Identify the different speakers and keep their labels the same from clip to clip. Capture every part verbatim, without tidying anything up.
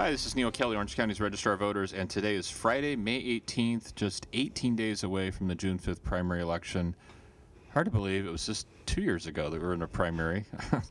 Speaker 1: Hi, this is Neil Kelly, Orange County's Registrar of Voters, and today is Friday, May eighteenth, just eighteen days away from the June fifth primary election. Hard to believe it was just two years ago that we were in a primary.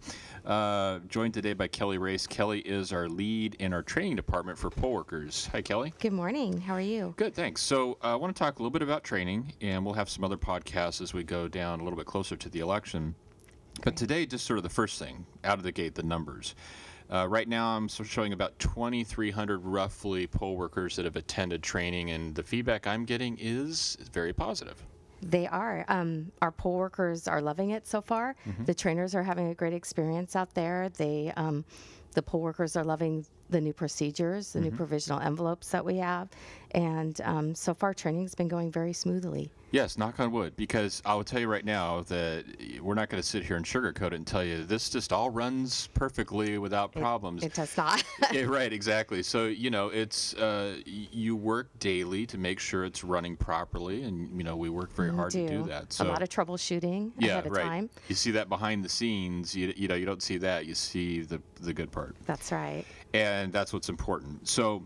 Speaker 1: uh, joined today by Kelly Race. Kelly is our lead in our training department for poll workers. Hi, Kelly.
Speaker 2: Good morning. How are you?
Speaker 1: Good, thanks. So uh, I want to talk a little bit about training, and we'll have some other podcasts as we go down a little bit closer to the election. But today, just sort of the first thing, out of the gate, the numbers. Uh, right now, I'm sort of showing about twenty-three hundred roughly poll workers that have attended training, and the feedback I'm getting is very positive.
Speaker 2: They are. Um, our poll workers are loving it so far. Mm-hmm. The trainers are having a great experience out there. They, um, the poll workers are loving the new procedures, the mm-hmm. new provisional envelopes that we have, and um, so far training's been going very smoothly.
Speaker 1: Yes, knock on wood, because I will tell you right now that we're not going to sit here and sugarcoat it and tell you this just all runs perfectly without problems.
Speaker 2: It, it does not.
Speaker 1: Yeah, right, exactly. So, you know, it's uh, you work daily to make sure it's running properly, and, you know, we work very hard
Speaker 2: do.
Speaker 1: to do that. So
Speaker 2: a lot of troubleshooting
Speaker 1: yeah,
Speaker 2: ahead of
Speaker 1: right.
Speaker 2: time.
Speaker 1: You see that behind the scenes, you, you know, you don't see that. You see the, the good part.
Speaker 2: That's right.
Speaker 1: And that's what's important. So,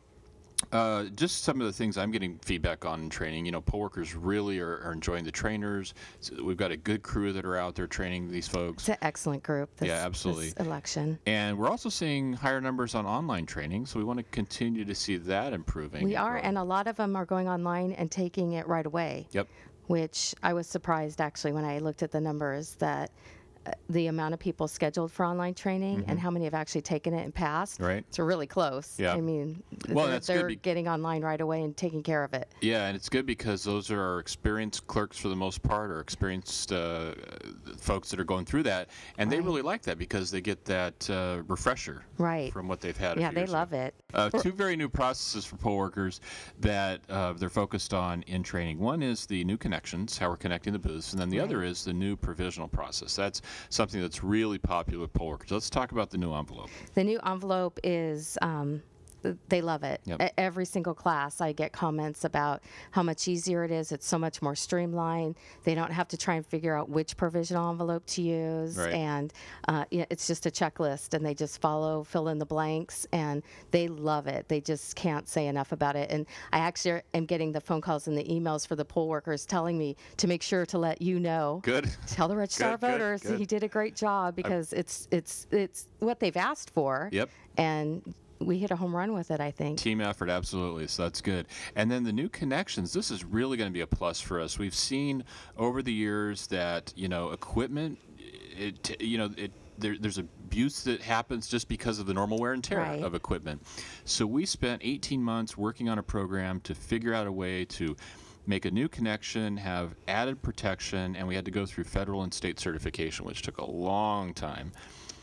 Speaker 1: Uh, just some of the things I'm getting feedback on in training. You know, poll workers really are, are enjoying the trainers. So we've got a good crew that are out there training these folks.
Speaker 2: It's an excellent group. This,
Speaker 1: yeah, absolutely.
Speaker 2: This election.
Speaker 1: And we're also seeing higher numbers on online training, so we want to continue to see that improving.
Speaker 2: We are, and a lot of them are going online and taking it right away.
Speaker 1: Yep.
Speaker 2: Which I was surprised actually when I looked at the numbers that. Uh, the amount of people scheduled for online training mm-hmm. and how many have actually taken it and passed.
Speaker 1: Right.
Speaker 2: It's really close.
Speaker 1: Yeah.
Speaker 2: I mean,
Speaker 1: well,
Speaker 2: they're,
Speaker 1: that's
Speaker 2: they're
Speaker 1: good be-
Speaker 2: getting online right away and taking care of it.
Speaker 1: Yeah, and it's good because those are our experienced clerks for the most part, or experienced uh, folks that are going through that, and right. they really like that because they get that uh, refresher
Speaker 2: right.
Speaker 1: from what they've had.
Speaker 2: Yeah,
Speaker 1: a few
Speaker 2: they
Speaker 1: years
Speaker 2: love
Speaker 1: ago.
Speaker 2: it.
Speaker 1: Uh, two very new processes for poll workers that uh, they're focused on in training. One is the new connections, how we're connecting the booths, and then the
Speaker 2: right.
Speaker 1: other is the new provisional process. That's something that's really popular with poll workers. Let's talk about the new envelope.
Speaker 2: The new envelope is, um, they love it.
Speaker 1: Yep.
Speaker 2: At every single class, I get comments about how much easier it is. It's so much more streamlined. They don't have to try and figure out which provisional envelope to use.
Speaker 1: Right.
Speaker 2: And uh, yeah, it's just a checklist, and they just follow, fill in the blanks, and they love it. They just can't say enough about it. And I actually am getting the phone calls and the emails for the poll workers telling me to make sure to let you know.
Speaker 1: Good.
Speaker 2: Tell the registrar of voters
Speaker 1: good, good.
Speaker 2: he did a great job because it's it's it's what they've asked for.
Speaker 1: Yep.
Speaker 2: And we hit a home run with it, I think.
Speaker 1: Team effort, absolutely. So that's good. And then the new connections, this is really going to be a plus for us. We've seen over the years that, you know, equipment, it, you know, it, there, there's abuse that happens just because of the normal wear and tear
Speaker 2: right.
Speaker 1: of equipment. So we spent eighteen months working on a program to figure out a way to make a new connection, have added protection, and we had to go through federal and state certification, which took a long time.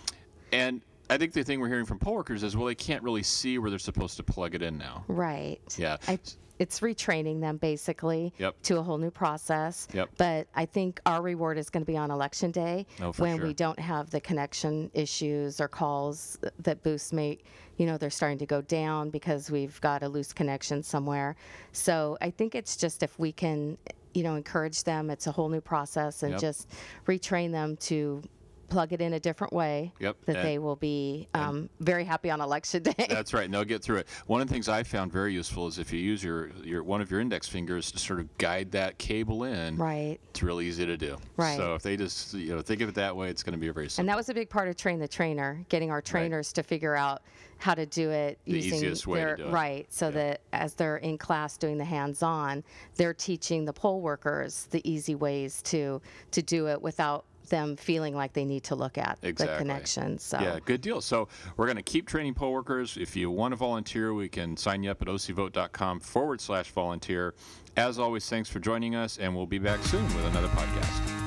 Speaker 1: And I think the thing we're hearing from poll workers is, well, they can't really see where they're supposed to plug it in now.
Speaker 2: Right.
Speaker 1: Yeah.
Speaker 2: I, it's retraining them basically
Speaker 1: yep.
Speaker 2: to a whole new process.
Speaker 1: Yep.
Speaker 2: But I think our reward is going to be on election day
Speaker 1: oh, for
Speaker 2: when
Speaker 1: sure.
Speaker 2: we don't have the connection issues or calls that booths make. You know, they're starting to go down because we've got a loose connection somewhere. So I think it's just if we can, you know, encourage them, it's a whole new process, and
Speaker 1: yep.
Speaker 2: just retrain them to plug it in a different way,
Speaker 1: yep.
Speaker 2: that
Speaker 1: and,
Speaker 2: they will be um, very happy on election day.
Speaker 1: That's right, and they'll get through it. One of the things I found very useful is if you use your, your one of your index fingers to sort of guide that cable in.
Speaker 2: Right.
Speaker 1: It's really easy to do.
Speaker 2: Right.
Speaker 1: So if they just you know think of it that way, it's going to be a very simple.
Speaker 2: And that was a big part of Train the Trainer, getting our trainers right. to figure out how to do it
Speaker 1: the
Speaker 2: using
Speaker 1: easiest way
Speaker 2: their
Speaker 1: to do it.
Speaker 2: Right, so
Speaker 1: yeah.
Speaker 2: that as they're in class doing the hands-on, they're teaching the poll workers the easy ways to to do it without them feeling like they need to look at
Speaker 1: exactly.
Speaker 2: the connections. So.
Speaker 1: Yeah, good deal. So we're going to keep training poll workers. If you want to volunteer, we can sign you up at ocvote.com forward slash volunteer. As always, thanks for joining us, and we'll be back soon with another podcast.